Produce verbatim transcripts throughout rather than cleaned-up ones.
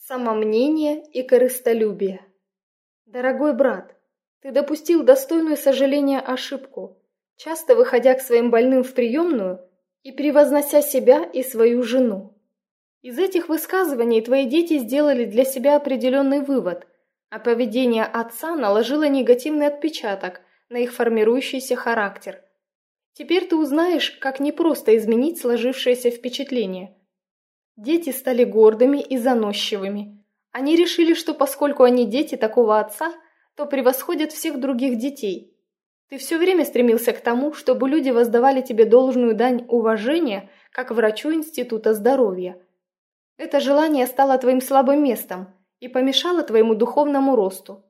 Самомнение и корыстолюбие. Дорогой брат, ты допустил достойную сожаления ошибку, часто выходя к своим больным в приемную и превознося себя и свою жену. Из этих высказываний твои дети сделали для себя определенный вывод, а поведение отца наложило негативный отпечаток на их формирующийся характер. Теперь ты узнаешь, как непросто изменить сложившееся впечатление. Дети стали гордыми и заносчивыми. Они решили, что поскольку они дети такого отца, то превосходят всех других детей. Ты все время стремился к тому, чтобы люди воздавали тебе должную дань уважения, как врачу Института здоровья. Это желание стало твоим слабым местом и помешало твоему духовному росту.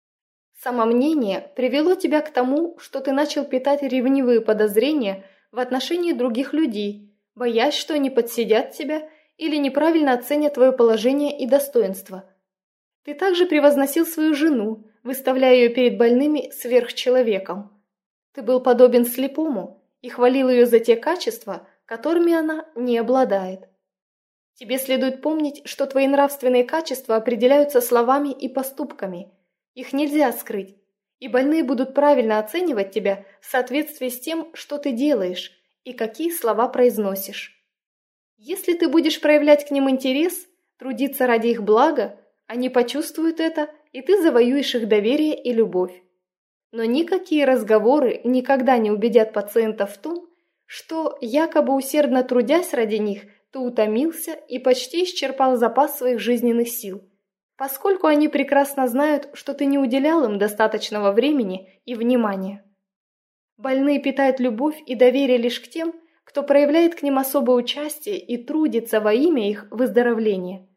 Самомнение привело тебя к тому, что ты начал питать ревнивые подозрения в отношении других людей, боясь, что они подсидят тебя или неправильно оценят твое положение и достоинство. Ты также превозносил свою жену, выставляя ее перед больными сверхчеловеком. Ты был подобен слепому и хвалил ее за те качества, которыми она не обладает. Тебе следует помнить, что твои нравственные качества определяются словами и поступками. Их нельзя скрыть, и больные будут правильно оценивать тебя в соответствии с тем, что ты делаешь и какие слова произносишь. Если ты будешь проявлять к ним интерес, трудиться ради их блага, они почувствуют это, и ты завоюешь их доверие и любовь. Но никакие разговоры никогда не убедят пациента в том, что, якобы усердно трудясь ради них, ты утомился и почти исчерпал запас своих жизненных сил, поскольку они прекрасно знают, что ты не уделял им достаточного времени и внимания. Больные питают любовь и доверие лишь к тем, кто проявляет к ним особое участие и трудится во имя их выздоровления.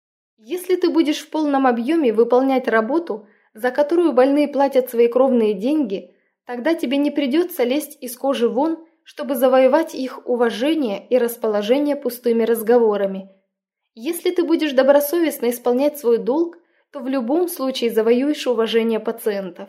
Если ты будешь в полном объеме выполнять работу, за которую больные платят свои кровные деньги, тогда тебе не придется лезть из кожи вон, чтобы завоевать их уважение и расположение пустыми разговорами. Если ты будешь добросовестно исполнять свой долг, то в любом случае завоюешь уважение пациентов.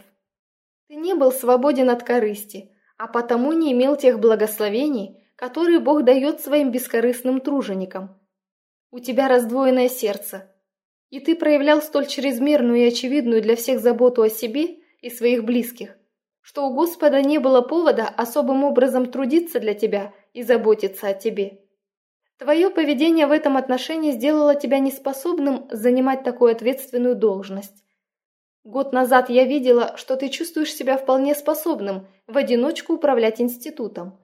Ты не был свободен от корысти, а потому не имел тех благословений, которые Бог дает своим бескорыстным труженикам. У тебя раздвоенное сердце, и ты проявлял столь чрезмерную и очевидную для всех заботу о себе и своих близких, что у Господа не было повода особым образом трудиться для тебя и заботиться о тебе. Твое поведение в этом отношении сделало тебя неспособным занимать такую ответственную должность. Год назад я видела, что ты чувствуешь себя вполне способным в одиночку управлять институтом.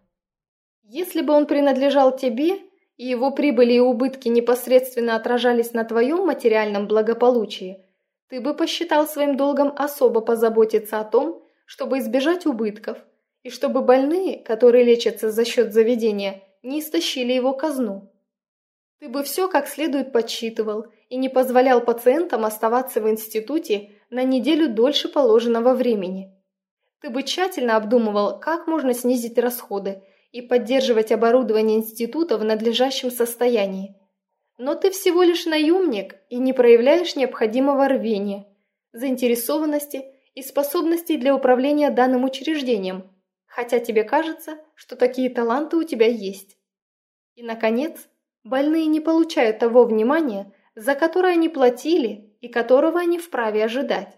Если бы он принадлежал тебе, и его прибыли и убытки непосредственно отражались на твоем материальном благополучии, ты бы посчитал своим долгом особо позаботиться о том, чтобы избежать убытков, и чтобы больные, которые лечатся за счет заведения, не истощили его казну. Ты бы все как следует подсчитывал и не позволял пациентам оставаться в институте на неделю дольше положенного времени. Ты бы тщательно обдумывал, как можно снизить расходы и поддерживать оборудование института в надлежащем состоянии. Но ты всего лишь наемник и не проявляешь необходимого рвения, заинтересованности и способностей для управления данным учреждением, хотя тебе кажется, что такие таланты у тебя есть. И, наконец, больные не получают того внимания, за которое они платили и которого они вправе ожидать.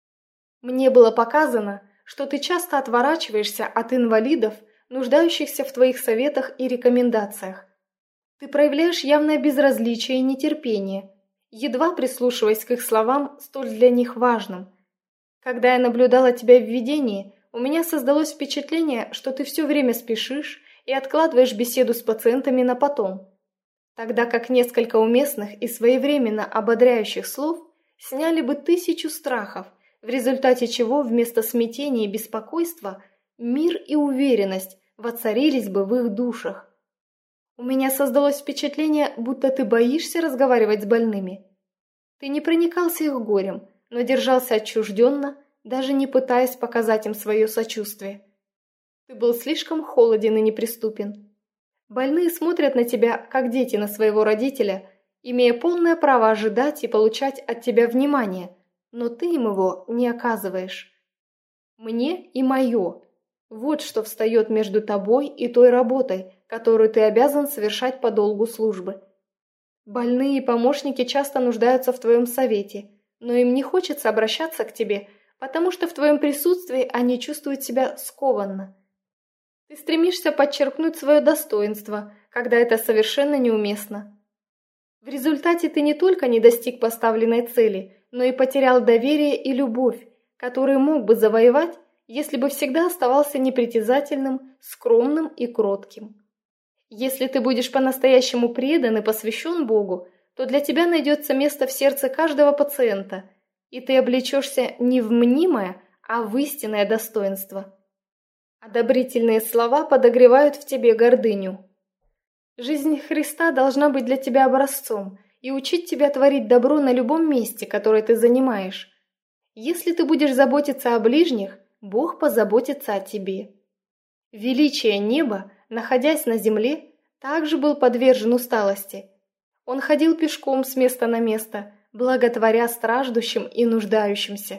Мне было показано, что ты часто отворачиваешься от инвалидов, нуждающихся в твоих советах и рекомендациях. Ты проявляешь явное безразличие и нетерпение, едва прислушиваясь к их словам, столь для них важным. Когда я наблюдала тебя в видении, у меня создалось впечатление, что ты все время спешишь и откладываешь беседу с пациентами на потом, тогда как несколько уместных и своевременно ободряющих слов сняли бы тысячу страхов, в результате чего вместо смятения и беспокойства мир и уверенность воцарились бы в их душах. У меня создалось впечатление, будто ты боишься разговаривать с больными. Ты не проникался их горем, но держался отчужденно, даже не пытаясь показать им свое сочувствие. Ты был слишком холоден и неприступен. Больные смотрят на тебя, как дети на своего родителя, имея полное право ожидать и получать от тебя внимание, но ты им его не оказываешь. Мне и мое. Вот что встает между тобой и той работой, которую ты обязан совершать по долгу службы. Больные и помощники часто нуждаются в твоем совете, но им не хочется обращаться к тебе, потому что в твоем присутствии они чувствуют себя скованно. Ты стремишься подчеркнуть свое достоинство, когда это совершенно неуместно. В результате ты не только не достиг поставленной цели, но и потерял доверие и любовь, которые мог бы завоевать, если бы всегда оставался непритязательным, скромным и кротким. Если ты будешь по-настоящему предан и посвящен Богу, то для тебя найдется место в сердце каждого пациента, и ты облечешься не в мнимое, а в истинное достоинство. Одобрительные слова подогревают в тебе гордыню. Жизнь Христа должна быть для тебя образцом и учить тебя творить добро на любом месте, которое ты занимаешь. Если ты будешь заботиться о ближних, Бог позаботится о тебе. Величие неба, находясь на земле, также был подвержен усталости. Он ходил пешком с места на место, благотворя страждущим и нуждающимся.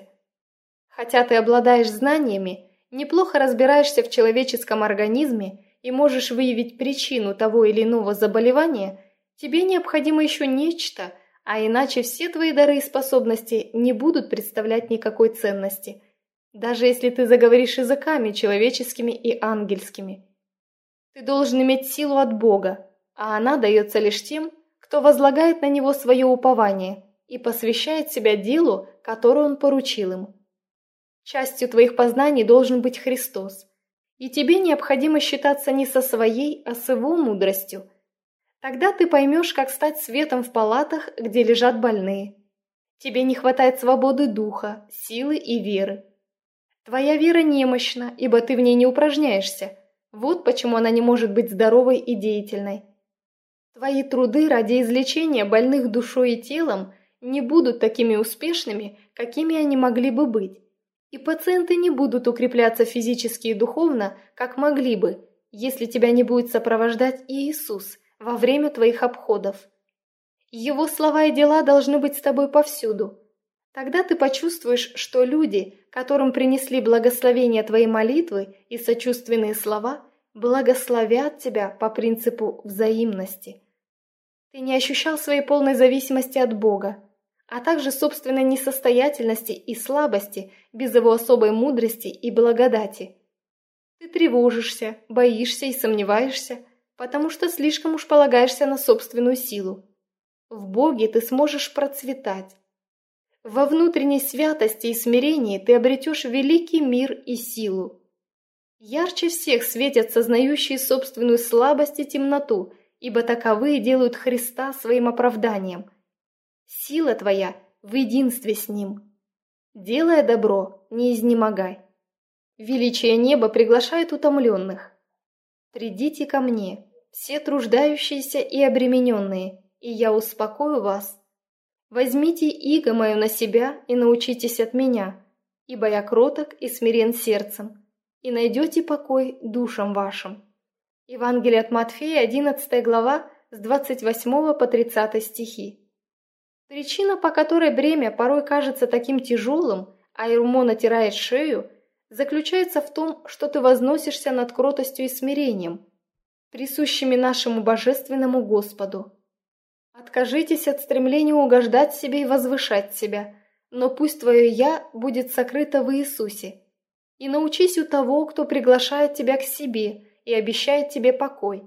Хотя ты обладаешь знаниями, неплохо разбираешься в человеческом организме и можешь выявить причину того или иного заболевания, тебе необходимо еще нечто, а иначе все твои дары и способности не будут представлять никакой ценности, даже если ты заговоришь языками человеческими и ангельскими. Ты должен иметь силу от Бога, а она дается лишь тем, кто возлагает на Него свое упование и посвящает себя делу, которое Он поручил им. Частью твоих познаний должен быть Христос, и тебе необходимо считаться не со своей, а с Его мудростью. Тогда ты поймешь, как стать светом в палатах, где лежат больные. Тебе не хватает свободы духа, силы и веры. Твоя вера немощна, ибо ты в ней не упражняешься. Вот почему она не может быть здоровой и деятельной. Твои труды ради излечения больных душой и телом не будут такими успешными, какими они могли бы быть. И пациенты не будут укрепляться физически и духовно, как могли бы, если тебя не будет сопровождать Иисус во время твоих обходов. Его слова и дела должны быть с тобой повсюду. Тогда ты почувствуешь, что люди, которым принесли благословение твоей молитвы и сочувственные слова, благословят тебя по принципу взаимности. Ты не ощущал своей полной зависимости от Бога, а также собственной несостоятельности и слабости без Его особой мудрости и благодати. Ты тревожишься, боишься и сомневаешься, потому что слишком уж полагаешься на собственную силу. В Боге ты сможешь процветать. Во внутренней святости и смирении ты обретешь великий мир и силу. Ярче всех светят сознающие собственную слабость и темноту, ибо таковые делают Христа своим оправданием. Сила твоя в единстве с Ним. Делая добро, не изнемогай. Величие неба приглашает утомленных. Придите ко мне, все труждающиеся и обремененные, и я успокою вас. Возьмите иго мое на себя и научитесь от меня, ибо я кроток и смирен сердцем, и найдете покой душам вашим. Евангелие от Матфея, одиннадцатая глава, с двадцать восьмого по тридцатый стихи. Причина, по которой бремя порой кажется таким тяжелым, а ермо натирает шею, заключается в том, что ты возносишься над кротостью и смирением, присущими нашему божественному Господу. Откажитесь от стремления угождать себе и возвышать себя, но пусть твое «я» будет сокрыто в Иисусе. И научись у того, кто приглашает тебя к себе и обещает тебе покой.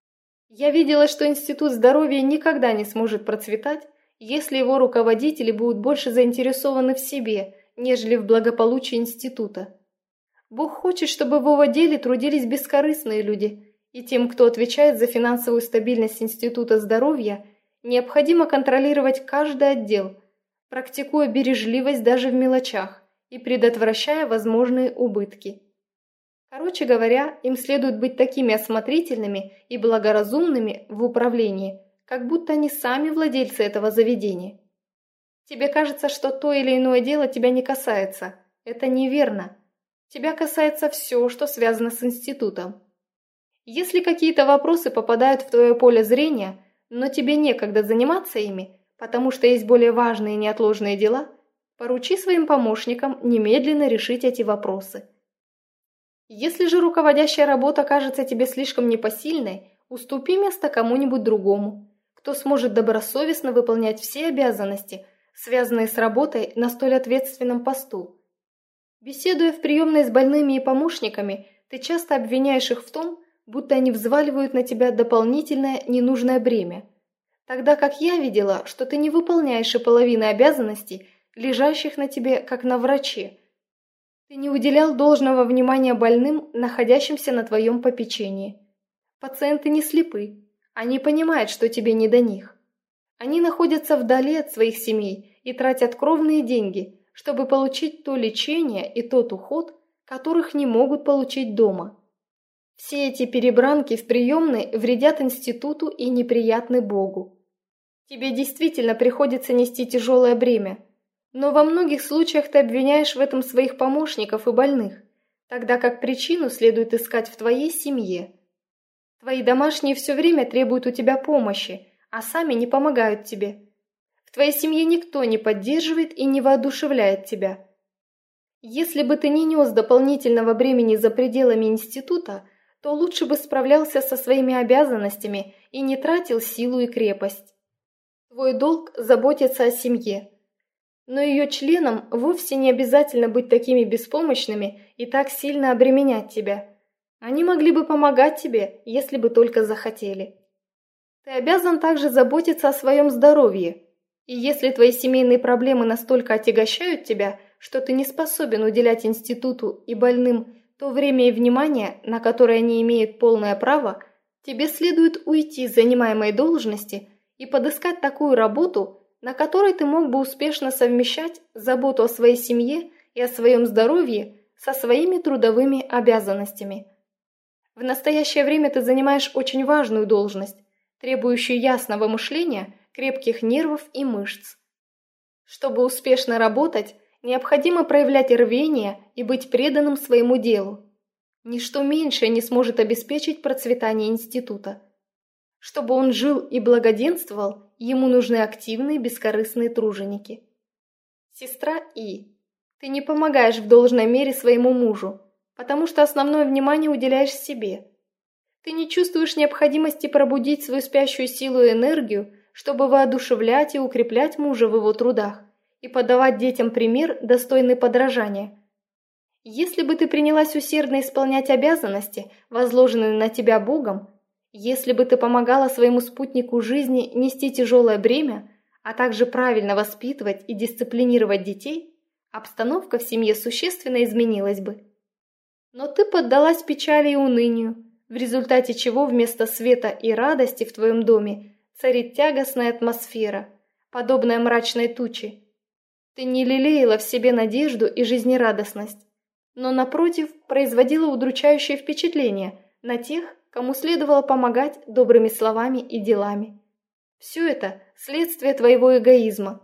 Я видела, что Институт здоровья никогда не сможет процветать, если его руководители будут больше заинтересованы в себе, нежели в благополучии института. Бог хочет, чтобы в его деле трудились бескорыстные люди, и тем, кто отвечает за финансовую стабильность Института здоровья, необходимо контролировать каждый отдел, практикуя бережливость даже в мелочах и предотвращая возможные убытки. Короче говоря, им следует быть такими осмотрительными и благоразумными в управлении, как будто они сами владельцы этого заведения. Тебе кажется, что то или иное дело тебя не касается. Это неверно. Тебя касается все, что связано с институтом. Если какие-то вопросы попадают в твое поле зрения, но тебе некогда заниматься ими, потому что есть более важные и неотложные дела, поручи своим помощникам немедленно решить эти вопросы. Если же руководящая работа кажется тебе слишком непосильной, уступи место кому-нибудь другому, кто сможет добросовестно выполнять все обязанности, связанные с работой на столь ответственном посту. Беседуя в приемной с больными и помощниками, ты часто обвиняешь их в том, будто они взваливают на тебя дополнительное ненужное бремя, тогда как я видела, что ты не выполняешь и половины обязанностей, лежащих на тебе, как на враче. Ты не уделял должного внимания больным, находящимся на твоем попечении. Пациенты не слепы, они понимают, что тебе не до них. Они находятся вдали от своих семей и тратят кровные деньги, чтобы получить то лечение и тот уход, которых не могут получить дома. Все эти перебранки в приемной вредят институту и неприятны Богу. Тебе действительно приходится нести тяжелое бремя, но во многих случаях ты обвиняешь в этом своих помощников и больных, тогда как причину следует искать в твоей семье. Твои домашние все время требуют у тебя помощи, а сами не помогают тебе. В твоей семье никто не поддерживает и не воодушевляет тебя. Если бы ты не нес дополнительного бремени за пределами института, то лучше бы справлялся со своими обязанностями и не тратил силу и крепость. Твой долг – заботиться о семье. Но ее членам вовсе не обязательно быть такими беспомощными и так сильно обременять тебя. Они могли бы помогать тебе, если бы только захотели. Ты обязан также заботиться о своем здоровье. И если твои семейные проблемы настолько отягощают тебя, что ты не способен уделять институту и больным то время и внимание, на которое они имеют полное право, тебе следует уйти с занимаемой должности и подыскать такую работу, на которой ты мог бы успешно совмещать заботу о своей семье и о своем здоровье со своими трудовыми обязанностями. В настоящее время ты занимаешь очень важную должность, требующую ясного мышления, крепких нервов и мышц. Чтобы успешно работать, необходимо проявлять рвение и быть преданным своему делу. Ничто меньшее не сможет обеспечить процветание института. Чтобы он жил и благоденствовал, ему нужны активные, бескорыстные труженики. Сестра И, ты не помогаешь в должной мере своему мужу, потому что основное внимание уделяешь себе. Ты не чувствуешь необходимости пробудить свою спящую силу и энергию, чтобы воодушевлять и укреплять мужа в его трудах и подавать детям пример, достойный подражания. Если бы ты принялась усердно исполнять обязанности, возложенные на тебя Богом, если бы ты помогала своему спутнику жизни нести тяжелое бремя, а также правильно воспитывать и дисциплинировать детей, обстановка в семье существенно изменилась бы. Но ты поддалась печали и унынию, в результате чего вместо света и радости в твоем доме царит тягостная атмосфера, подобная мрачной туче. Ты не лелеяла в себе надежду и жизнерадостность, но, напротив, производила удручающее впечатление на тех, кому следовало помогать добрыми словами и делами. Все это – следствие твоего эгоизма.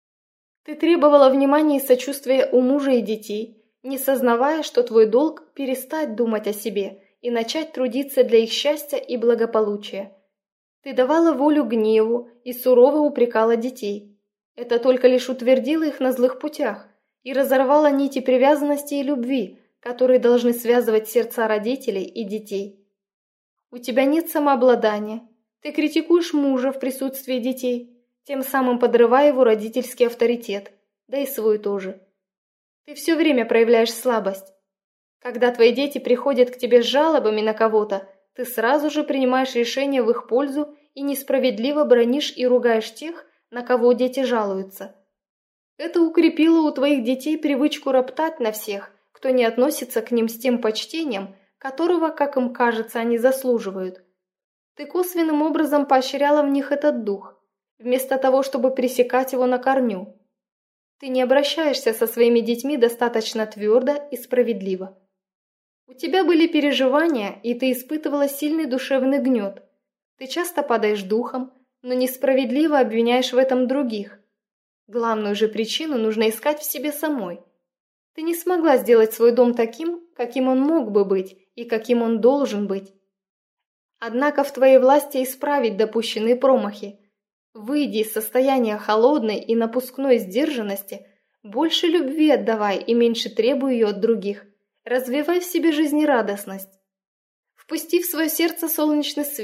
Ты требовала внимания и сочувствия у мужа и детей, не сознавая, что твой долг – перестать думать о себе и начать трудиться для их счастья и благополучия. Ты давала волю гневу и сурово упрекала детей. Это только лишь утвердило их на злых путях и разорвало нити привязанности и любви, которые должны связывать сердца родителей и детей. У тебя нет самообладания, ты критикуешь мужа в присутствии детей, тем самым подрывая его родительский авторитет, да и свой тоже. Ты все время проявляешь слабость. Когда твои дети приходят к тебе с жалобами на кого-то, ты сразу же принимаешь решение в их пользу и несправедливо бранишь и ругаешь тех, на кого дети жалуются. Это укрепило у твоих детей привычку роптать на всех, кто не относится к ним с тем почтением, которого, как им кажется, они заслуживают. Ты косвенным образом поощряла в них этот дух, вместо того, чтобы пресекать его на корню. Ты не обращаешься со своими детьми достаточно твердо и справедливо. У тебя были переживания, и ты испытывала сильный душевный гнет. Ты часто падаешь духом, но несправедливо обвиняешь в этом других. Главную же причину нужно искать в себе самой. Ты не смогла сделать свой дом таким, каким он мог бы быть и каким он должен быть. Однако в твоей власти исправить допущенные промахи. Выйди из состояния холодной и напускной сдержанности, больше любви отдавай и меньше требуй ее от других. Развивай в себе жизнерадостность. Впусти в свое сердце солнечный свет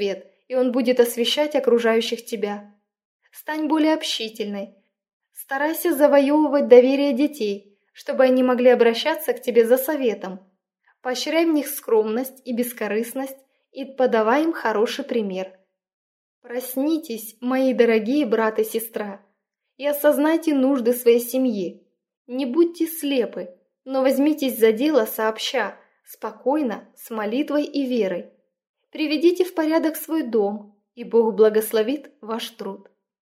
и он будет освещать окружающих тебя. Стань более общительной. Старайся завоевывать доверие детей, чтобы они могли обращаться к тебе за советом. Поощряй в них скромность и бескорыстность и подавай им хороший пример. Проснитесь, мои дорогие брат и сестра, и осознайте нужды своей семьи. Не будьте слепы, но возьмитесь за дело сообща, спокойно, с молитвой и верой. Приведите в порядок свой дом, и Бог благословит ваш труд.